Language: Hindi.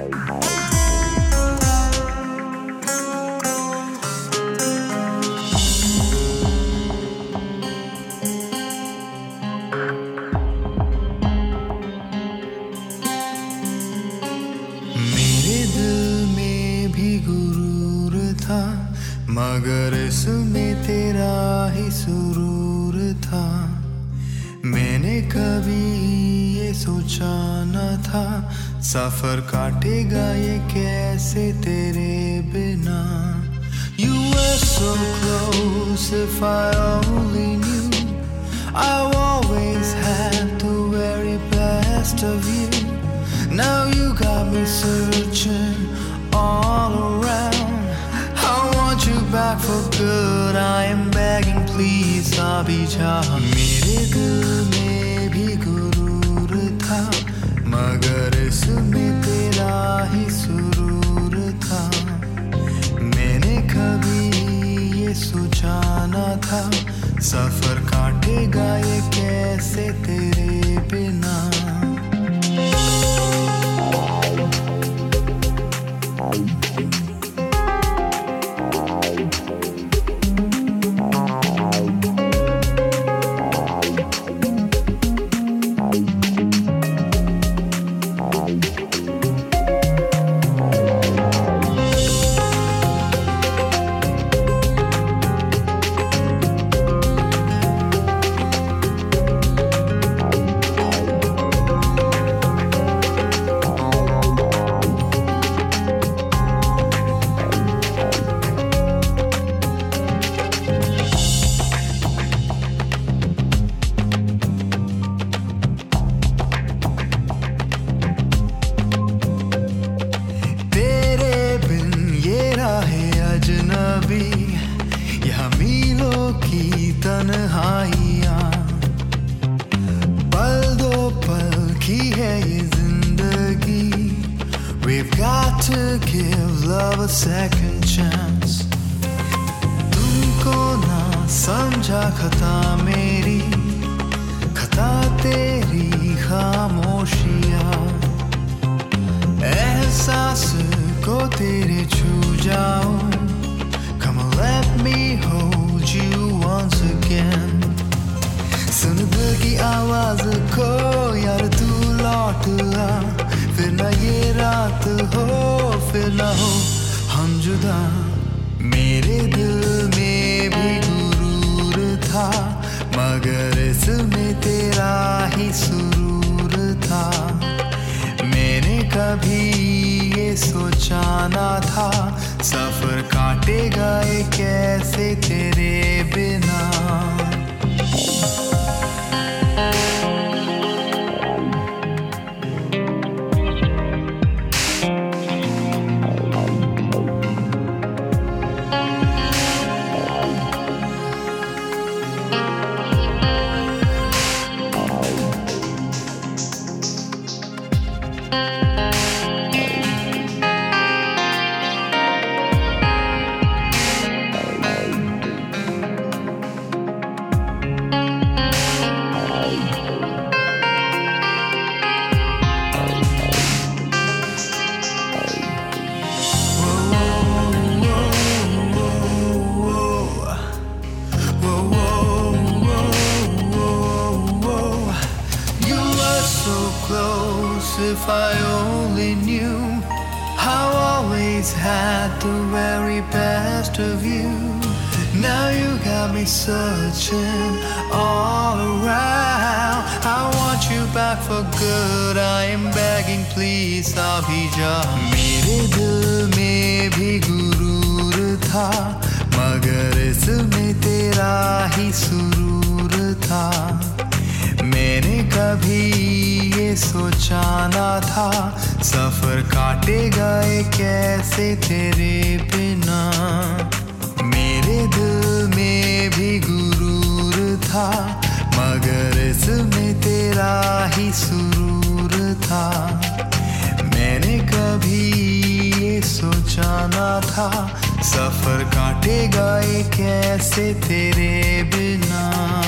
मगर इसमें तेरा ही सुरूर था। मैंने कभी ये सोचा न था सफर काटेगा ये कैसे तेरे बिना। You were so close, if I only knew I always had the very best of you. Now you got me searching all around. Back for good, I am begging, please अभी जा। मेरे दिल में भी गुरूर था मगर इसमें तेरा ही सुरूर था। मैंने कभी ये सोचा न था सफर काटेगा ये कैसे तेरे बिना। यहाँ मीलों की तन्हाइयाँ पल दो पल की है ये जिंदगी। We've got to give love a second chance. तुमको ना समझा खता मेरी, खता तेरी खामोशियाँ। एहसास को तेरे छू जाऊं, let me hold you once again. सुन दिल की आवाज को यार तू लौट आ, फिर ना ये रात हो फिर ना हो हम जुदा। मेरे दिल में भी गुरूर था मगर इसमें तेरा ही सुरूर था। मैंने कभी ये सोचा ना था सफर काटेगा ये कैसे तेरे बिना। If I only knew how I always had the very best of you. Now you got me searching all around. I want you back for good, I am begging, please अभी जा। मेरे दिल में भी गुरूर था मगर इसमें तेरा ही सुरूर था। मैंने कभी ये सोचा ना था सफर काटेगा ये कैसे तेरे बिना। मेरे दिल में भी गुरूर था मगर इसमें तेरा ही सुरूर था। मैंने कभी ये सोचा ना था सफर काटेगा ये कैसे तेरे बिना।